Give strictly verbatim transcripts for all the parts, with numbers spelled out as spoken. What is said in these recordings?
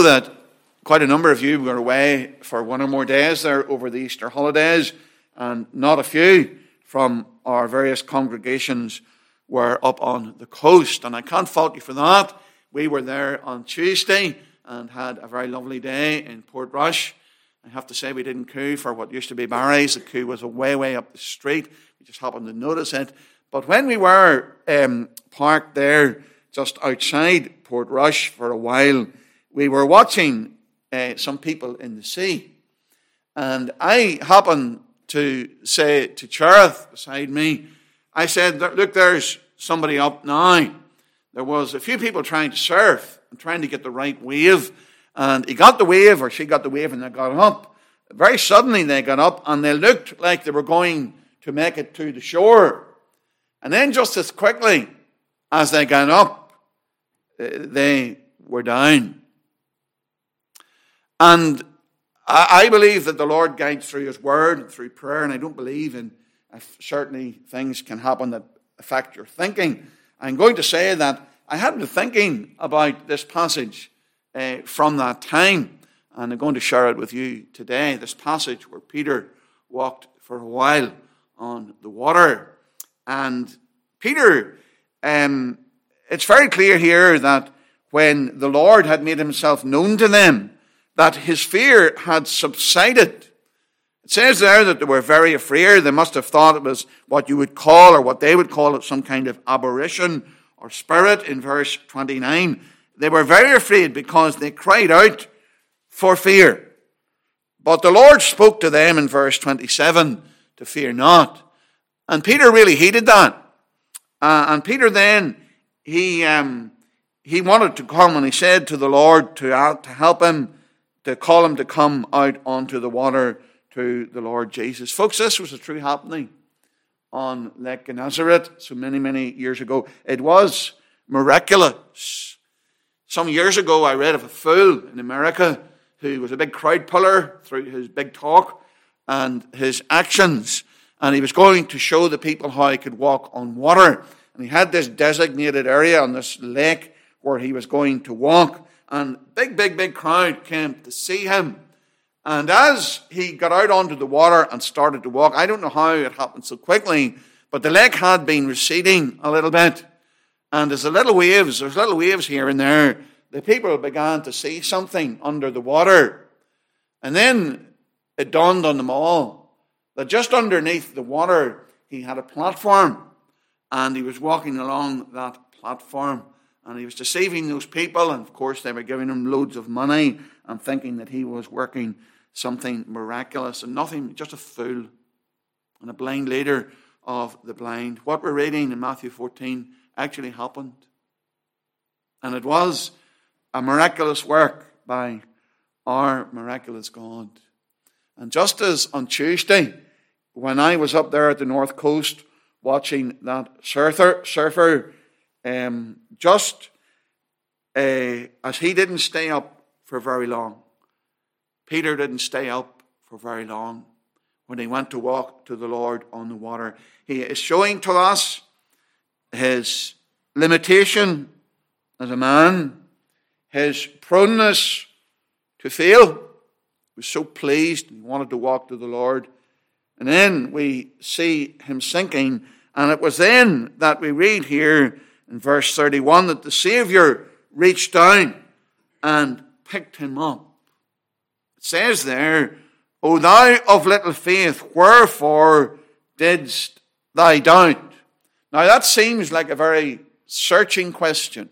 That quite a number of you were away for one or more days there over the Easter holidays, and not a few from our various congregations were up on the coast, and I can't fault you for that. We were there on Tuesday and had a very lovely day in Portrush. I have to say we didn't queue for what used to be Barry's. The queue was way, way up the street. We just happened to notice it. But when we were um, parked there just outside Portrush for a while, we were watching uh, some people in the sea. And I happened to say to Cherith beside me, I said, look, there's somebody up now. There was a few people trying to surf and trying to get the right wave. And he got the wave, or she got the wave, and they got up. Very suddenly they got up, and they looked like they were going to make it to the shore. And then just as quickly as they got up, they were down. And I believe that the Lord guides through His Word and through prayer, and I don't believe in certainly things can happen that affect your thinking. I'm going to say that I had been thinking about this passage uh, from that time, and I'm going to share it with you today. This passage where Peter walked for a while on the water. And Peter, um, it's very clear here that when the Lord had made Himself known to them, that his fear had subsided. It says there that they were very afraid. They must have thought it was what you would call, or what they would call it, some kind of aberration or spirit in verse twenty-nine. They were very afraid because they cried out for fear. But the Lord spoke to them in verse twenty-seven to fear not. And Peter really heeded that. Uh, and Peter then, he um, he wanted to come, and he said to the Lord to, uh, to help him, to call him to come out onto the water to the Lord Jesus. Folks, this was a true happening on Lake Gennesaret so many, many years ago. It was miraculous. Some years ago, I read of a fool in America who was a big crowd puller through his big talk and his actions. And he was going to show the people how he could walk on water. And he had this designated area on this lake where he was going to walk. And big, big, big crowd came to see him. And as he got out onto the water and started to walk, I don't know how it happened so quickly, but the lake had been receding a little bit. And as the little waves, there's little waves here and there, the people began to see something under the water. And then it dawned on them all that just underneath the water, he had a platform. And he was walking along that platform. And he was deceiving those people, and of course they were giving him loads of money and thinking that he was working something miraculous, and nothing, just a fool and a blind leader of the blind. What we're reading in Matthew fourteen actually happened. And it was a miraculous work by our miraculous God. And just as on Tuesday, when I was up there at the North Coast watching that surfer, surfer Um, just uh, as he didn't stay up for very long, Peter didn't stay up for very long when he went to walk to the Lord on the water. He is showing to us his limitation as a man, his proneness to fail. He was so pleased he wanted to walk to the Lord. And then we see him sinking, and it was then that we read here in verse thirty-one, that the Savior reached down and picked him up. It says there, O thou of little faith, wherefore didst thou doubt? Now that seems like a very searching question.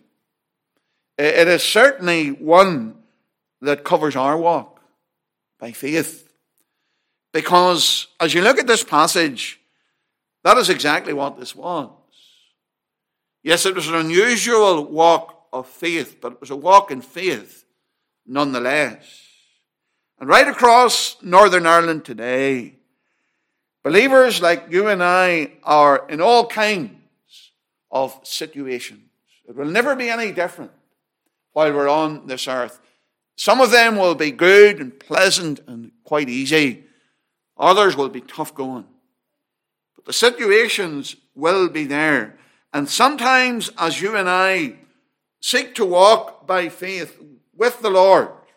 It is certainly one that covers our walk by faith. Because as you look at this passage, that is exactly what this was. Yes, it was an unusual walk of faith, but it was a walk in faith nonetheless. And right across Northern Ireland today, believers like you and I are in all kinds of situations. It will never be any different while we're on this earth. Some of them will be good and pleasant and quite easy. Others will be tough going. But the situations will be there. And sometimes, as you and I seek to walk by faith with the Lord,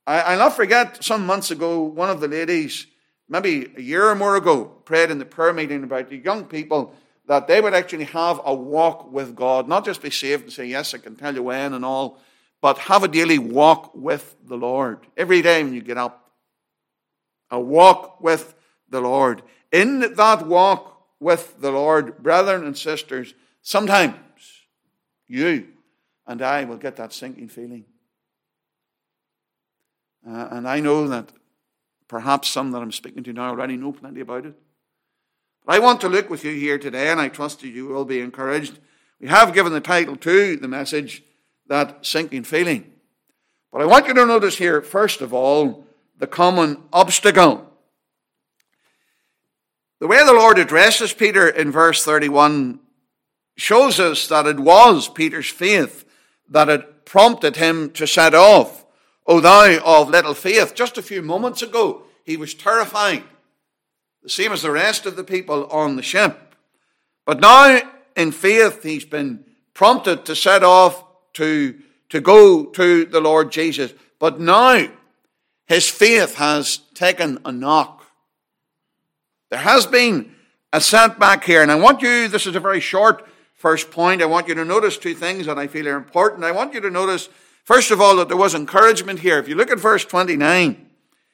I, I'll not forget some months ago, one of the ladies, maybe a year or more ago, prayed in the prayer meeting about the young people that they would actually have a walk with God, not just be saved and say, yes, I can tell you when and all, but have a daily walk with the Lord. Every day when you get up, a walk with the Lord. In that walk with the Lord, brethren and sisters, sometimes you and I will get that sinking feeling. Uh, and I know that perhaps some that I'm speaking to now already know plenty about it. But I want to look with you here today, and I trust that you will be encouraged. We have given the title to the message, that sinking feeling. But I want you to notice here, first of all, the common obstacle. The way the Lord addresses Peter in verse thirty-one shows us that it was Peter's faith that had prompted him to set off. O thou of little faith. Just a few moments ago, he was terrified, the same as the rest of the people on the ship. But now, in faith, he's been prompted to set off to, to go to the Lord Jesus. But now, his faith has taken a knock. There has been a setback here. And I want you, this is a very short first point, I want you to notice two things that I feel are important. I want you to notice, first of all, that there was encouragement here. If you look at verse twenty-nine,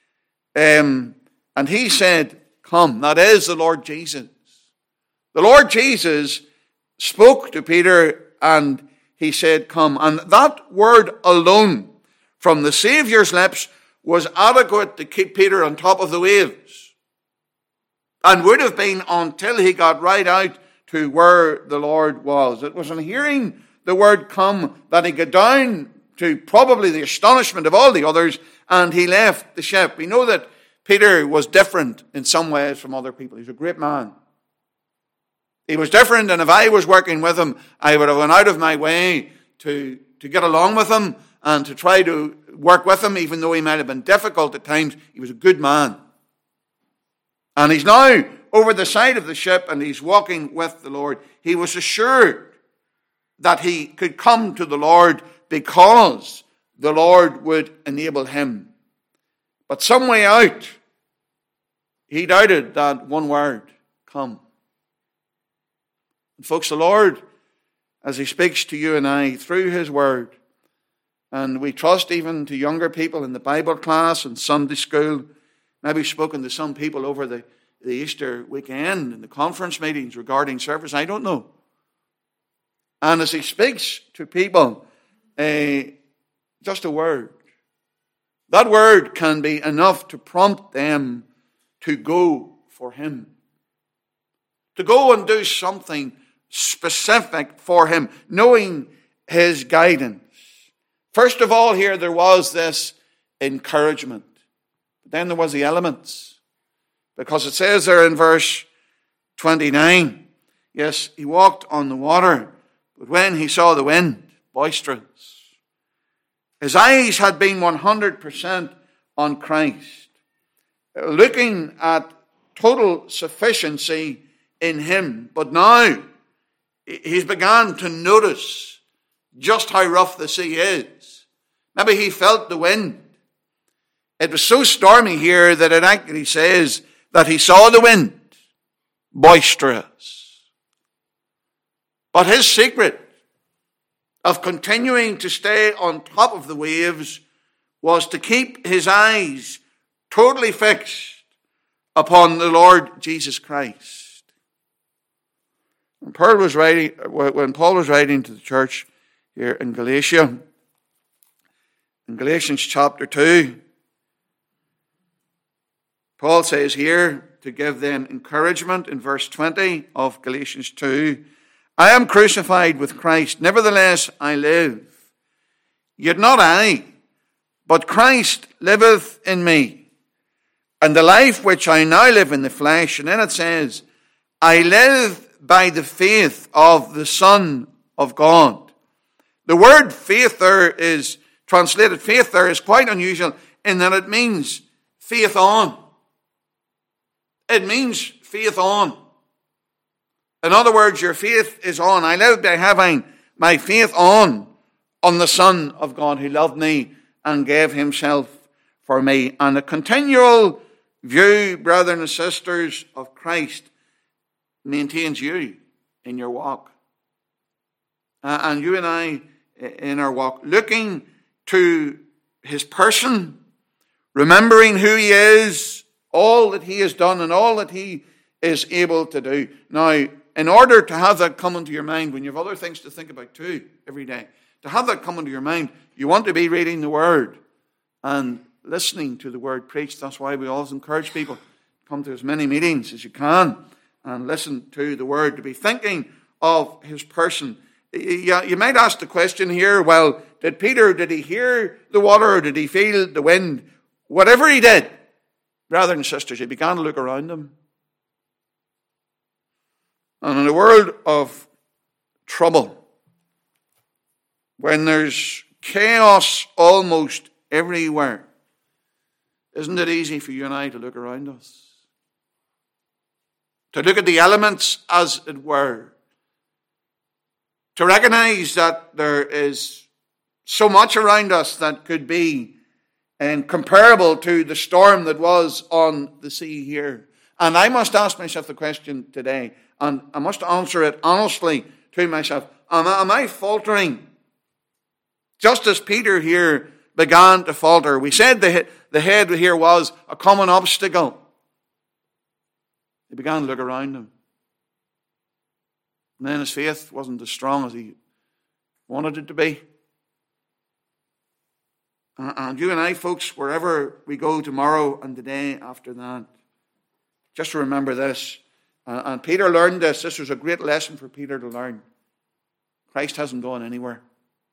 um, and he said, come, that is the Lord Jesus. The Lord Jesus spoke to Peter and he said, come. And that word alone from the Saviour's lips was adequate to keep Peter on top of the waves. And would have been until he got right out to where the Lord was. It was in hearing the word come that he got down to probably the astonishment of all the others, and he left the ship. We know that Peter was different in some ways from other people. He's a great man. He was different, and if I was working with him, I would have gone out of my way to, to get along with him and to try to work with him, even though he might have been difficult at times. He was a good man. And he's now over the side of the ship, and he's walking with the Lord. He was assured that he could come to the Lord because the Lord would enable him. But some way out, he doubted that one word, come. And folks, the Lord, as he speaks to you and I through his word, and we trust even to younger people in the Bible class and Sunday school, maybe spoken to some people over the, the Easter weekend in the conference meetings regarding service, I don't know. And as he speaks to people, uh, just a word, that word can be enough to prompt them to go for him. To go and do something specific for him, knowing his guidance. First of all, here there was this encouragement. But then there was the elements. Because it says there in verse twenty-nine, yes, he walked on the water, but when he saw the wind, boisterous, his eyes had been one hundred percent on Christ, looking at total sufficiency in him. But now he's begun to notice just how rough the sea is. Maybe he felt the wind. It was so stormy here that it actually says that he saw the wind, boisterous. But his secret of continuing to stay on top of the waves was to keep his eyes totally fixed upon the Lord Jesus Christ. When Paul was writing, when Paul was writing to the church here in Galatia, in Galatians chapter two, Paul says here, to give them encouragement in verse twenty of Galatians two, I am crucified with Christ, nevertheless I live. Yet not I, but Christ liveth in me. And the life which I now live in the flesh, and then it says, I live by the faith of the Son of God. The word faith there is, translated faith there is quite unusual in that it means faith on. It means faith on. In other words, your faith is on. I live by having my faith on, on the Son of God who loved me and gave himself for me. And a continual view, brethren and sisters, of Christ maintains you in your walk. Uh, and you and I in our walk, looking to his person, remembering who he is, all that he has done and all that he is able to do. Now, in order to have that come into your mind, when you have other things to think about too every day, to have that come into your mind, you want to be reading the Word and listening to the Word preached. That's why we always encourage people to come to as many meetings as you can and listen to the Word, to be thinking of his person. You, you might ask the question here, well, did Peter, did he hear the water or did he feel the wind? Whatever he did, brothers and sisters, he began to look around him. And in a world of trouble, when there's chaos almost everywhere, isn't it easy for you and I to look around us? To look at the elements, as it were. To recognize that there is so much around us that could be and comparable to the storm that was on the sea here. And I must ask myself the question today, and I must answer it honestly to myself. Am I, am I faltering? Just as Peter here began to falter. We said the, the head here was a common obstacle. He began to look around him. And then his faith wasn't as strong as he wanted it to be. And you and I, folks, wherever we go tomorrow and the day after that, just remember this. And Peter learned this. This was a great lesson for Peter to learn. Christ hasn't gone anywhere.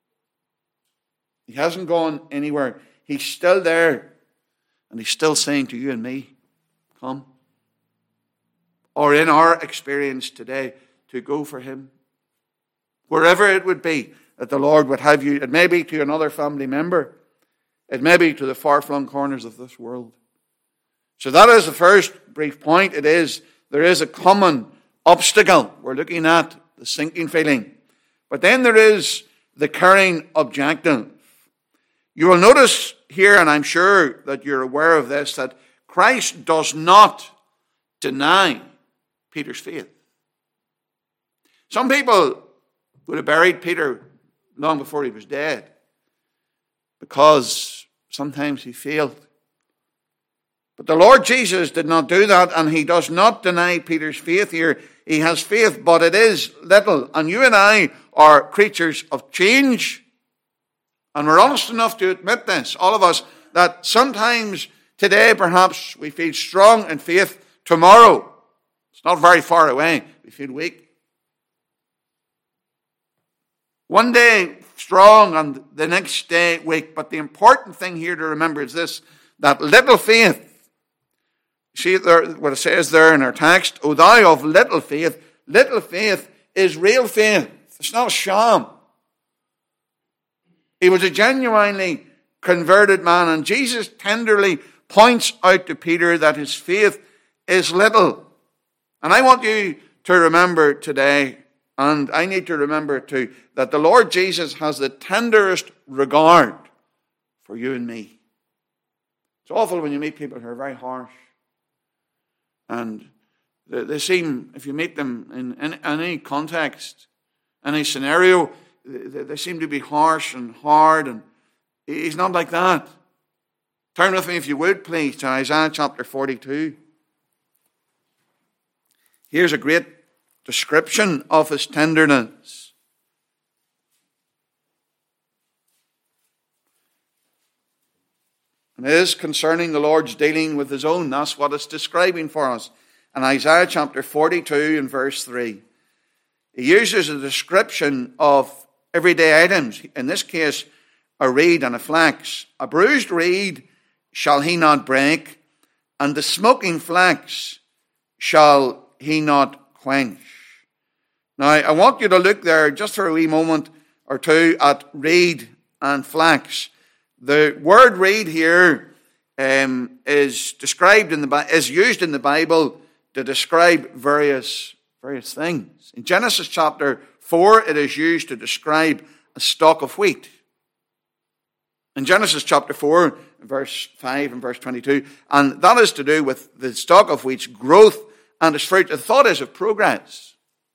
He hasn't gone anywhere. He's still there. And he's still saying to you and me, come. Or in our experience today, to go for him. Wherever it would be that the Lord would have you. It may be to another family member. It may be to the far-flung corners of this world. So that is the first brief point. It is, there is a common obstacle. We're looking at the sinking feeling. But then there is the carrying objective. You will notice here, and I'm sure that you're aware of this, that Christ does not deny Peter's faith. Some people would have buried Peter long before he was dead because sometimes he failed. But the Lord Jesus did not do that, and he does not deny Peter's faith here. He has faith, but it is little. And you and I are creatures of change. And we're honest enough to admit this, all of us, that sometimes today perhaps we feel strong in faith. Tomorrow, it's not very far away, we feel weak. One day strong and the next day weak. But the important thing here to remember is this, that little faith, see there, what it says there in our text, O thou of little faith, little faith is real faith. It's not a sham. He was a genuinely converted man, and Jesus tenderly points out to Peter that his faith is little. And I want you to remember today, and I need to remember too, that the Lord Jesus has the tenderest regard for you and me. It's awful when you meet people who are very harsh. And they, they seem, if you meet them in, in, in any context, any scenario, they, they seem to be harsh and hard. And he's not like that. Turn with me, if you would, please, to Isaiah chapter forty-two. Here's a great description of his tenderness. And it is concerning the Lord's dealing with his own. That's what it's describing for us. In Isaiah chapter forty-two and verse three. He uses a description of everyday items. In this case, a reed and a flax. A bruised reed shall he not break, and the smoking flax shall he not quench. Now, I want you to look there just for a wee moment or two at reed and flax. The word reed here um, is described in the is used in the Bible to describe various various things. In Genesis chapter four, it is used to describe a stalk of wheat. In Genesis chapter four, verse five and verse twenty-two, and that is to do with the stalk of wheat's growth and its fruit. The thought is of progress.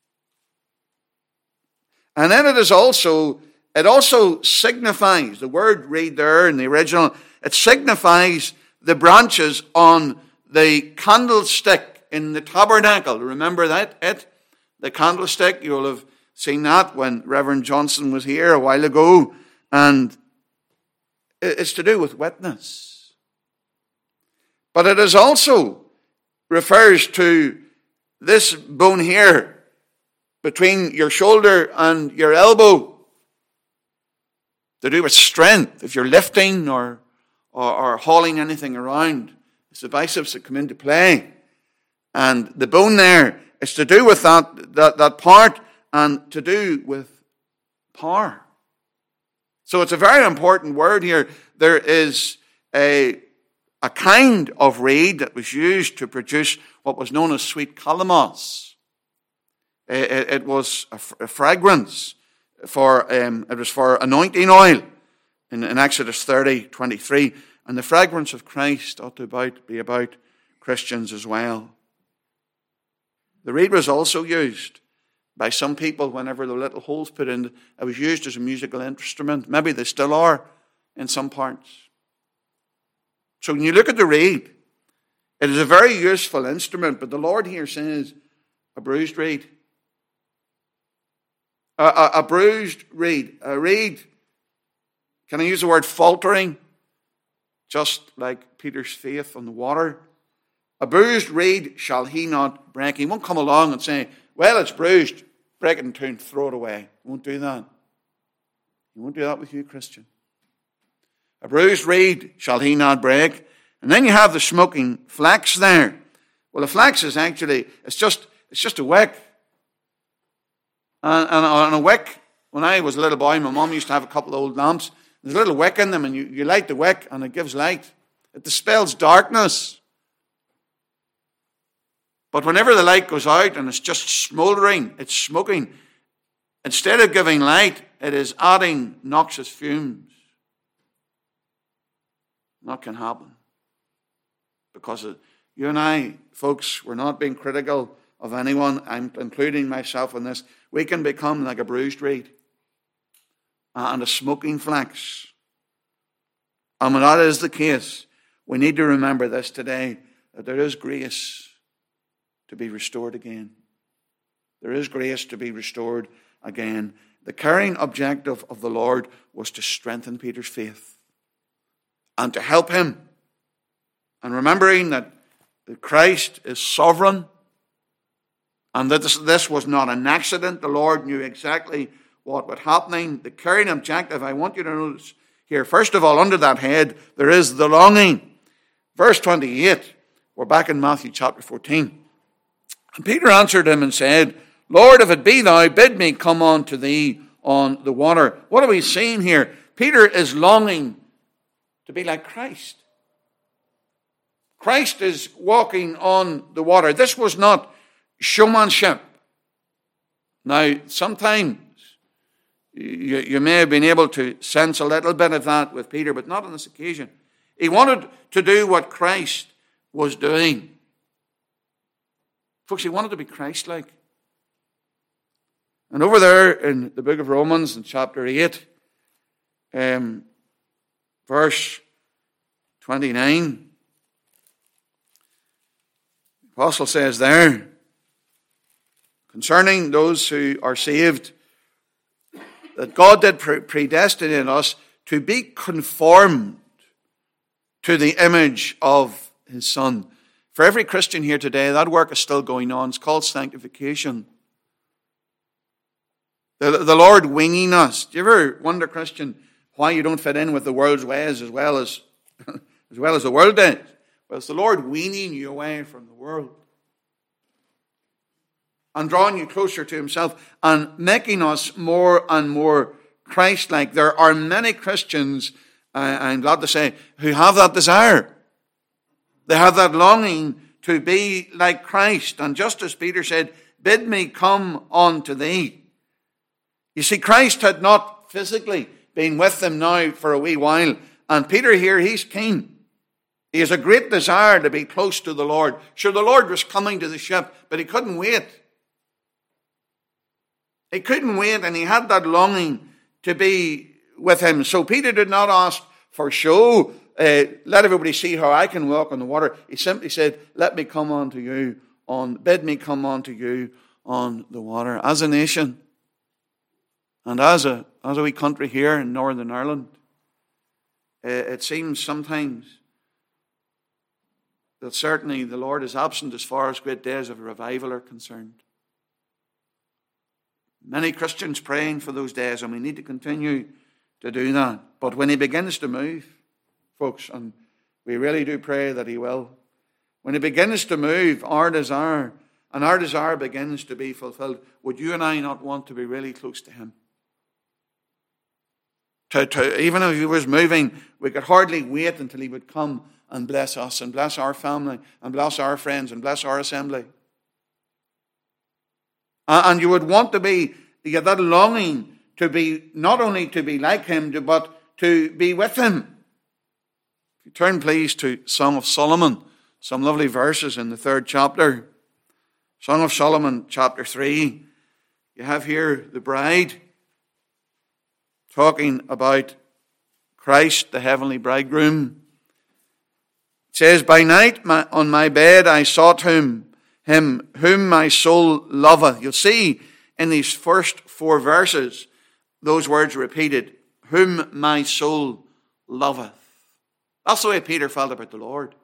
And then it is also, it also signifies, the word read there in the original, it signifies the branches on the candlestick in the tabernacle. Remember that? It? The candlestick, you'll have seen that when Reverend Johnson was here a while ago. And it's to do with witness. But it is also refers to this bone here between your shoulder and your elbow, to do with strength. If you're lifting or, or, or hauling anything around, it's the biceps that come into play. And the bone there is to do with that, that, that part and to do with power. So it's a very important word here. There is a, a kind of reed that was used to produce what was known as sweet calamus. It, it was a, a fragrance for, um, it was for anointing oil in, in Exodus thirty twenty-three. And the fragrance of Christ ought to about, be about Christians as well. The reed was also used by some people whenever the little holes put in. It was used as a musical instrument. Maybe they still are in some parts. So when you look at the reed, it is a very useful instrument. But the Lord here says, a bruised reed. A, a, a bruised reed. A reed, can I use the word faltering? Just like Peter's faith on the water. A bruised reed shall he not break. He won't come along and say, well, it's bruised, break it in two and throw it away. He won't do that. He won't do that with you, Christian. A bruised reed shall he not break. And then you have the smoking flax there. Well, the flax is actually, it's just it's just a wick. And, and on a wick, when I was a little boy, my mum used to have a couple of old lamps. There's a little wick in them, and you, you light the wick, and it gives light. It dispels darkness. But whenever the light goes out and it's just smouldering, it's smoking, instead of giving light, it is adding noxious fumes. That can happen. Because you and I, folks, we're not being critical of anyone. I'm including myself in this. We can become like a bruised reed and a smoking flax. And when that is the case, we need to remember this today, that there is grace to be restored again. There is grace to be restored again. The carrying objective of the Lord was to strengthen Peter's faith and to help him. And remembering that Christ is sovereign and that this, this was not an accident. The Lord knew exactly what was happening. The carrying objective, I want you to notice here, first of all, under that head, there is the longing. Verse twenty-eight, we're back in Matthew chapter fourteen. And Peter answered him and said, Lord, if it be thou, bid me come on to thee on the water. What are we seeing here? Peter is longing to be like Christ. Christ is walking on the water. This was not showmanship. Now, sometimes you, you may have been able to sense a little bit of that with Peter, but not on this occasion. He wanted to do what Christ was doing. Folks, he wanted to be Christ-like. And over there in the book of Romans in chapter eight, um, verse twenty-nine, the apostle says there, concerning those who are saved, that God did predestinate us to be conformed to the image of his Son. For every Christian here today, that work is still going on. It's called sanctification. The, the Lord winging us. Do you ever wonder, Christian, why you don't fit in with the world's ways as well as, as well as the world does? Well, it's the Lord weaning you away from the world and drawing you closer to himself and making us more and more Christ-like. There are many Christians, uh, I'm glad to say, who have that desire. They have that longing to be like Christ. And just as Peter said, bid me come unto thee. You see, Christ had not physically been with them now for a wee while And Peter here, he's keen. He has a great desire to be close to the Lord. Sure, the Lord was coming to the ship, but he couldn't wait. He couldn't wait, and he had that longing to be with him. So Peter did not ask for show. Uh, let everybody see how I can walk on the water. He simply said, let me come unto you, on, bid me come unto you on the water. As a nation, and as a, as a wee country here in Northern Ireland, uh, it seems sometimes that certainly the Lord is absent as far as great days of revival are concerned. Many Christians praying for those days, and we need to continue to do that. But when he begins to move, folks, and we really do pray that he will, when he begins to move, our desire, and our desire begins to be fulfilled, would you and I not want to be really close to him? To, to, even if he was moving, we could hardly wait until he would come and bless us, and bless our family, and bless our friends, and bless our assembly. And you would want to be, you get that longing to be, not only to be like him, but to be with him. If you turn please to Song of Solomon, some lovely verses in the third chapter. Song of Solomon, chapter three. You have here the bride talking about Christ, the heavenly bridegroom. It says, by night my, on my bed I sought him, him whom my soul loveth. You'll see in these first four verses, those words repeated, whom my soul loveth. That's the way Peter felt about the Lord.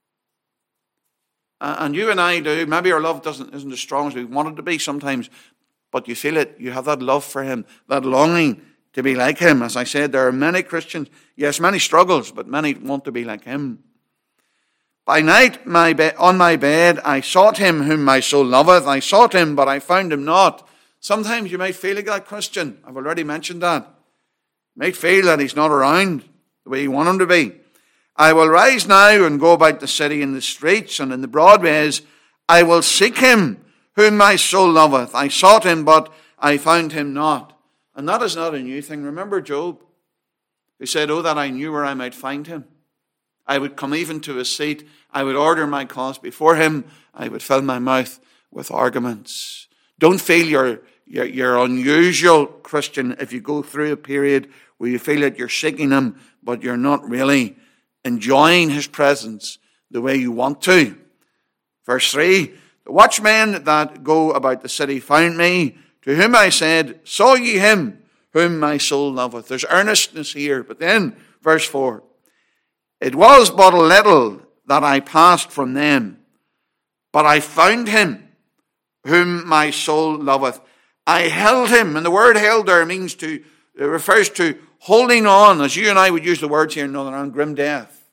And you and I do. Maybe our love doesn't isn't as strong as we want it to be sometimes, but you feel it. You have that love for him, that longing to be like him. As I said, there are many Christians, yes, many struggles, but many want to be like him. By night my be- on my bed I sought him whom my soul loveth. I sought him, but I found him not. Sometimes you might feel like that Christian. I've already mentioned that. You might feel that he's not around the way you want him to be. I will rise now and go about the city in the streets and in the broad ways. I will seek him whom my soul loveth. I sought him, but I found him not. And that is not a new thing. Remember Job, who said, oh, that I knew where I might find him. I would come even to his seat. I would order my cause before him. I would fill my mouth with arguments. Don't feel you're, you're, you're unusual Christian if you go through a period where you feel that you're seeking him, but you're not really enjoying his presence the way you want to. Verse three, the watchmen that go about the city found me, to whom I said, saw ye him whom my soul loveth. There's earnestness here. But then, verse four, it was but a little that I passed from them, but I found him whom my soul loveth. I held him, and the word held there means to, it refers to holding on, as you and I would use the words here in Northern Ireland, grim death.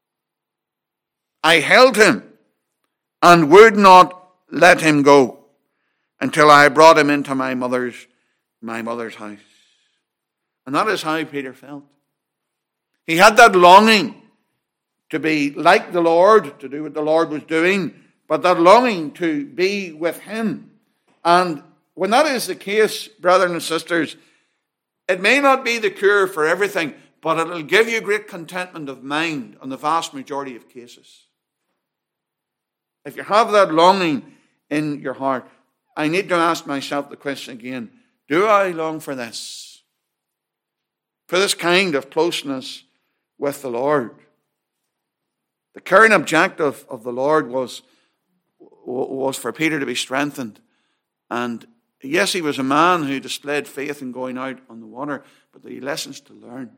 I held him and would not let him go until I brought him into my mother's, my mother's house. And that is how Peter felt. He had that longing to be like the Lord, to do what the Lord was doing, but that longing to be with him. And when that is the case, brothers and sisters, it may not be the cure for everything, but it will give you great contentment of mind on the vast majority of cases. If you have that longing in your heart, I need to ask myself the question again, do I long for this? For this kind of closeness with the Lord? The current objective of the Lord was, was for Peter to be strengthened. And yes, he was a man who displayed faith in going out on the water, but there were lessons to learn.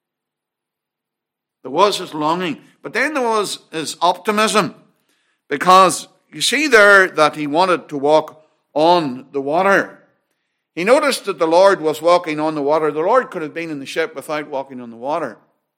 There was his longing, but then there was his optimism, because you see there that he wanted to walk on the water. He noticed that the Lord was walking on the water. The Lord could have been in the ship without walking on the water,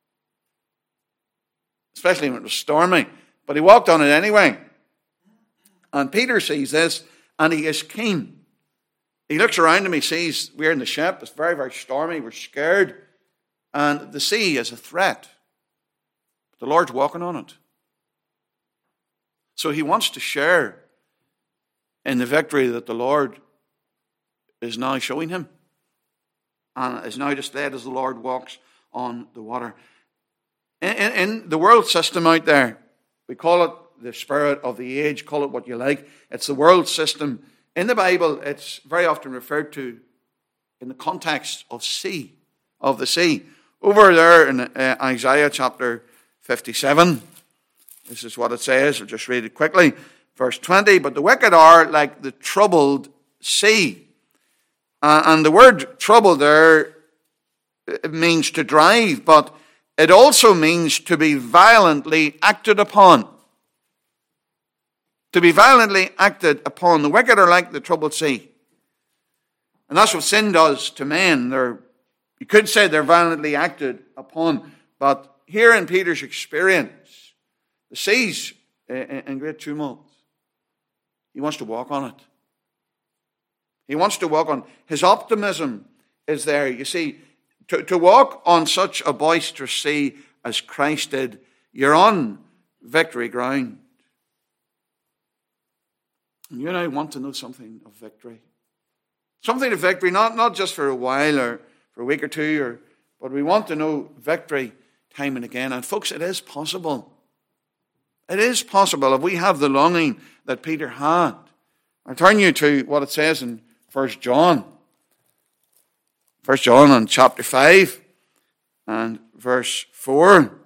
especially when it was stormy, but he walked on it anyway. And Peter sees this, and he is keen. He looks around him, he sees we're in the ship, it's very, very stormy, we're scared, and the sea is a threat. But the Lord's walking on it. So he wants to share in the victory that the Lord is now showing him, and is now displayed as the Lord walks on the water. In, in, in the world system out there, we call it the spirit of the age, call it what you like. It's the world system. In the Bible, it's very often referred to in the context of sea, of the sea. Over there in uh, Isaiah chapter fifty-seven, this is what it says. I'll just read it quickly. Verse twenty, but the wicked are like the troubled sea. Uh, and the word trouble there, it means to drive, but it also means to be violently acted upon. To be violently acted upon. The wicked are like the troubled sea. And that's what sin does to men. They're, you could say they're violently acted upon. But here in Peter's experience, the sea's in great tumult. He wants to walk on it. He wants to walk on. His optimism is there. You see, to, to walk on such a boisterous sea as Christ did, you're on victory ground. And you and I want to know something of victory. Something of victory, not, not just for a while or for a week or two, or, but we want to know victory time and again. And folks, it is possible. It is possible if we have the longing that Peter had. I'll turn you to what it says in First John. First John on chapter five and verse four. It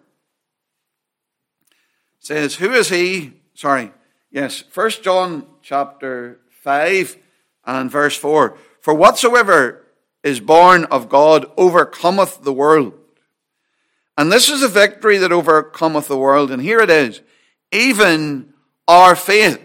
says, who is he? Sorry, yes, First John chapter five and verse four. For whatsoever is born of God overcometh the world. And this is a victory that overcometh the world. And here it is, even our faith.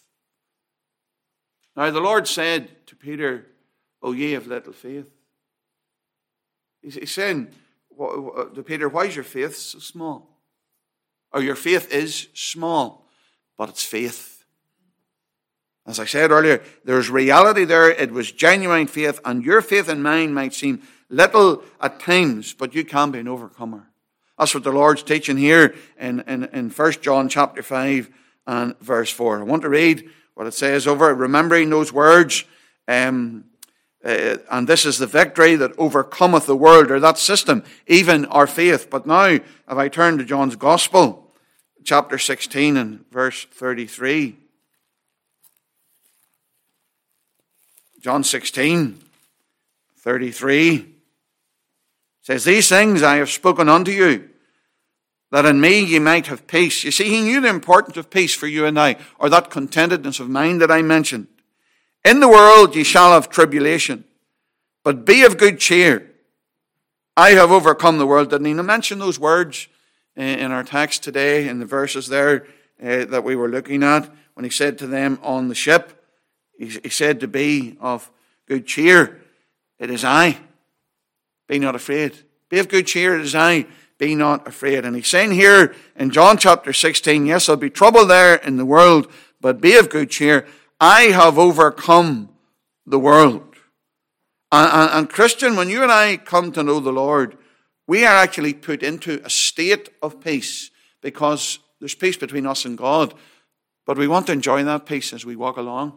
Now the Lord said to Peter, O ye of little faith. He's saying to Peter, why is your faith so small? Or your faith is small, but it's faith. As I said earlier, there's reality there. It was genuine faith, and your faith and mine might seem little at times, but you can be an overcomer. That's what the Lord's teaching here in, in, in First John chapter five and verse four. I want to read what it says over, remembering those words, um, uh, and this is the victory that overcometh the world, or that system, even our faith. But now, if I turn to John's Gospel, chapter sixteen and verse thirty-three. John sixteen, thirty-three says, these things I have spoken unto you, that in me ye might have peace. You see, he knew the importance of peace for you and I, or that contentedness of mind that I mentioned. In the world ye shall have tribulation, but be of good cheer. I have overcome the world. Didn't he mention those words in our text today, in the verses there uh, that we were looking at, when he said to them on the ship, he, he said to be of good cheer. It is I. Be not afraid. Be of good cheer. It is I. Be not afraid. And he's saying here in John chapter sixteen, yes, there'll be trouble there in the world, but be of good cheer. I have overcome the world. And, and, and Christian, when you and I come to know the Lord, we are actually put into a state of peace because there's peace between us and God. But we want to enjoy that peace as we walk along.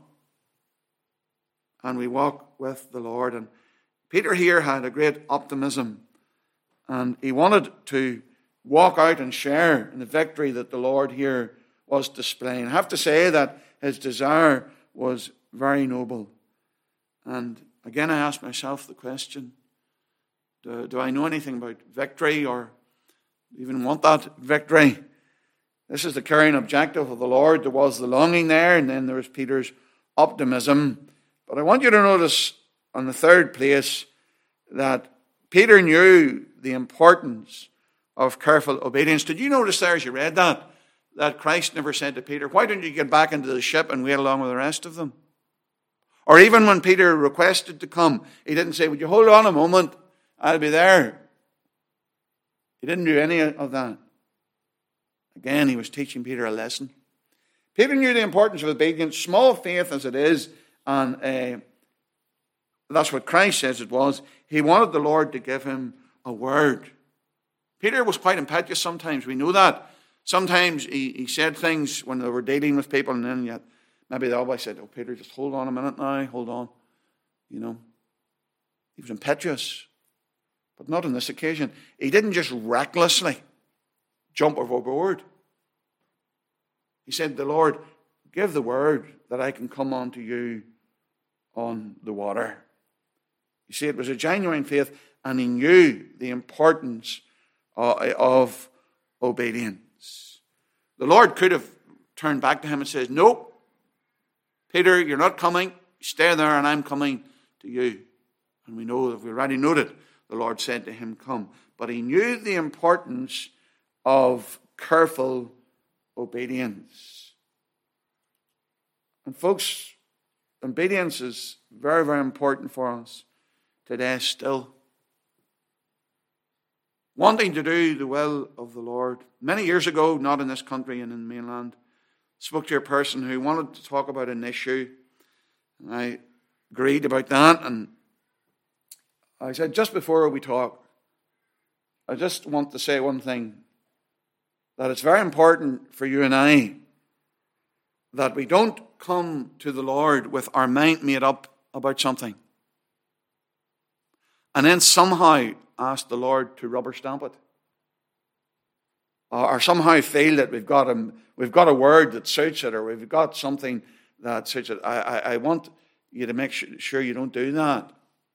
And we walk with the Lord. And Peter here had a great optimism. And he wanted to walk out and share in the victory that the Lord here was displaying. I have to say that his desire was very noble. And again, I ask myself the question, do, do I know anything about victory or even want that victory? This is the carrying objective of the Lord. There was the longing there, and then there was Peter's optimism. But I want you to notice on the third place that Peter knew the importance of careful obedience. Did you notice there as you read that, that Christ never said to Peter, why don't you get back into the ship and wait along with the rest of them? Or even when Peter requested to come, he didn't say, would you hold on a moment? I'll be there. He didn't do any of that. Again, he was teaching Peter a lesson. Peter knew the importance of obedience, small faith as it is, and uh, that's what Christ says it was. He wanted the Lord to give him a word. Peter was quite impetuous sometimes. We know that. Sometimes he, he said things when they were dealing with people, and then yet maybe they always said, oh, Peter, just hold on a minute now, hold on. You know, he was impetuous, but not on this occasion. He didn't just recklessly jump overboard. He said, the Lord, give the word that I can come unto you on the water. You see, it was a genuine faith, and he knew the importance of obedience. The Lord could have turned back to him and said, nope, Peter, you're not coming. Stay there, and I'm coming to you. And we know that we already noted the Lord said to him, come. But he knew the importance of careful obedience. And folks, obedience is very, very important for us today still. Wanting to do the will of the Lord. Many years ago, not in this country and in the mainland, spoke to a person who wanted to talk about an issue. And I agreed about that. And I said, just before we talk, I just want to say one thing. That it's very important for you and I that we don't come to the Lord with our mind made up about something and then somehow ask the Lord to rubber stamp it. Or somehow feel that we've got a, we've got a word that suits it, or we've got something that suits it. I, I, I want you to make sure you don't do that.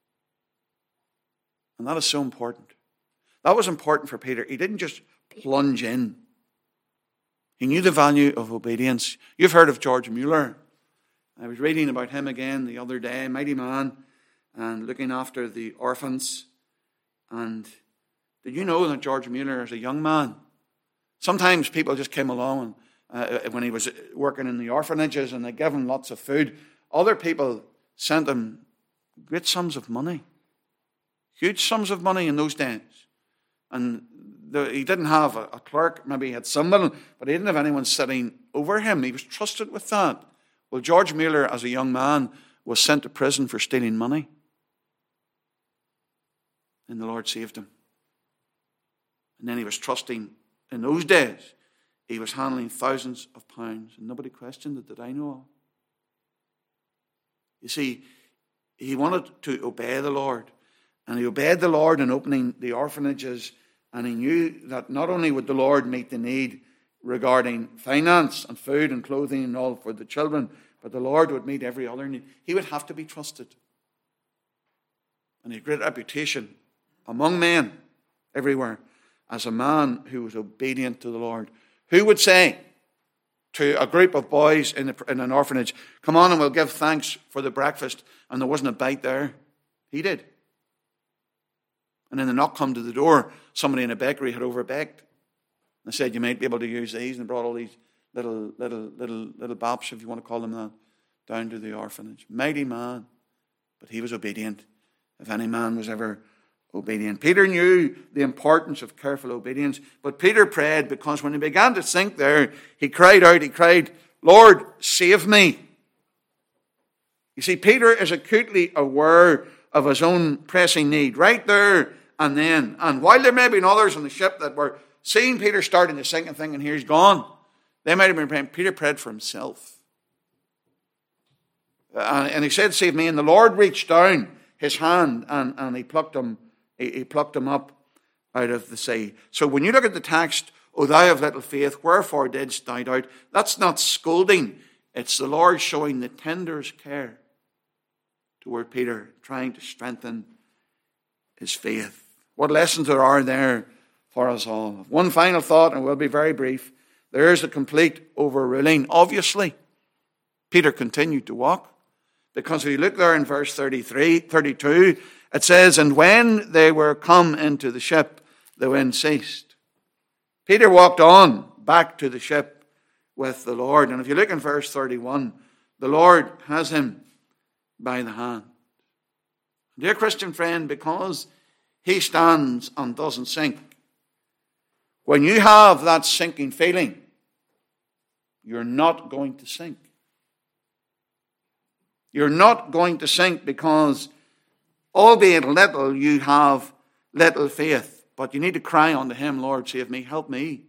And that is so important. That was important for Peter. He didn't just plunge in. He knew the value of obedience. You've heard of George Mueller. I was reading about him again the other day, mighty man, and looking after the orphans. And did you know that George Mueller, as a young man, sometimes people just came along and, uh, when he was working in the orphanages, and they gave him lots of food. Other people sent him great sums of money, huge sums of money in those days. And the, he didn't have a, a clerk, maybe he had someone, but he didn't have anyone sitting over him. He was trusted with that. Well, George Mueller, as a young man, was sent to prison for stealing money. And the Lord saved him. And then he was trusting, in those days, he was handling thousands of pounds, and nobody questioned it that I know of. You see, he wanted to obey the Lord. And he obeyed the Lord in opening the orphanages, and he knew that not only would the Lord meet the need regarding finance and food and clothing and all for the children, but the Lord would meet every other need. He would have to be trusted. And he had a great reputation among men everywhere as a man who was obedient to the Lord. Who would say to a group of boys in, a, in an orphanage, come on and we'll give thanks for the breakfast, and there wasn't a bite there? He did. And then the knock come to the door. Somebody in a bakery had overbaked. They said, you might be able to use these, and brought all these little, little, little, little baps, if you want to call them that, down to the orphanage. Mighty man. But he was obedient, if any man was ever obedient. Peter knew the importance of careful obedience, but Peter prayed, because when he began to sink there, he cried out, he cried, Lord, save me. You see, Peter is acutely aware of his own pressing need, right there and then. And while there may have been others on the ship that were seeing Peter starting to sink and thinking, here he's gone, they might have been praying. Peter prayed for himself. And, and he said, save me. And the Lord reached down his hand and, and he plucked him, he, he plucked him up out of the sea. So when you look at the text, O thou of little faith, wherefore didst thou doubt? That's not scolding. It's the Lord showing the tenderest care toward Peter, trying to strengthen his faith. What lessons there are there for us all. One final thought, and we'll be very brief. There is a complete overruling. Obviously, Peter continued to walk, because if you look there in verse thirty-three, thirty-two, it says, and when they were come into the ship, the wind ceased. Peter walked on back to the ship with the Lord. And if you look in verse thirty-one, the Lord has him by the hand. Dear Christian friend, because he stands and doesn't sink, when you have that sinking feeling, you're not going to sink. You're not going to sink because, albeit little, you have little faith. But you need to cry unto him, Lord, save me, help me.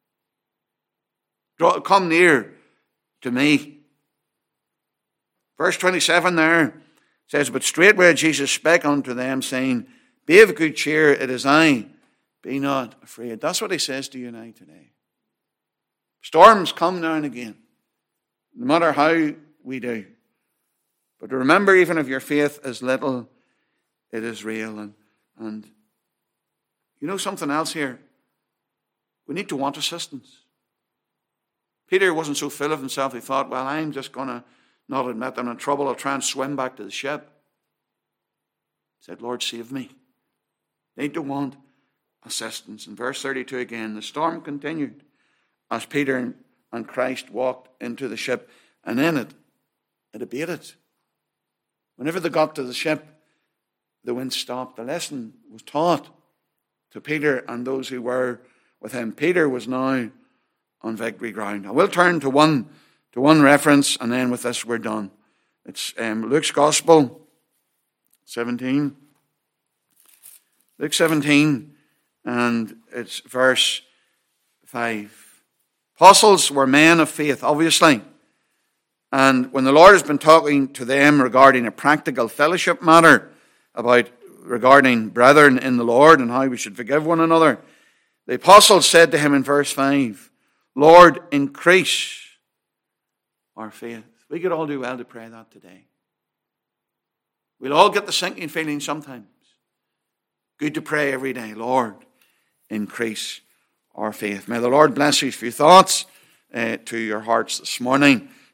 Draw, come near to me. Verse twenty-seven there says, but straightway Jesus spake unto them, saying, be of good cheer, it is I, Be not afraid. That's what he says to you and I today. Storms come now and again, no matter how we do. But remember, even if your faith is little, it is real. And, and you know something else here? We need to want assistance. Peter wasn't so full of himself, he thought, well, I'm just going to not admit I'm in trouble. I'll try and swim back to the ship. He said, Lord, save me. Need to want assistance. In verse thirty-two again, the storm continued as Peter and Christ walked into the ship, and in it, it abated. Whenever they got to the ship, the wind stopped. The lesson was taught to Peter and those who were with him. Peter was now on victory ground. I will turn to one to one reference, and then with this we're done. It's um, Luke's Gospel, seventeen. Luke seventeen, and it's verse five. Apostles were men of faith, obviously. And when the Lord has been talking to them regarding a practical fellowship matter, about regarding brethren in the Lord and how we should forgive one another, the apostles said to him in verse five, Lord, increase our faith. We could all do well to pray that today. We'll all get the sinking feeling sometimes. Good to pray every day, Lord, increase our faith. May the Lord bless you for your thoughts uh, to your hearts this morning.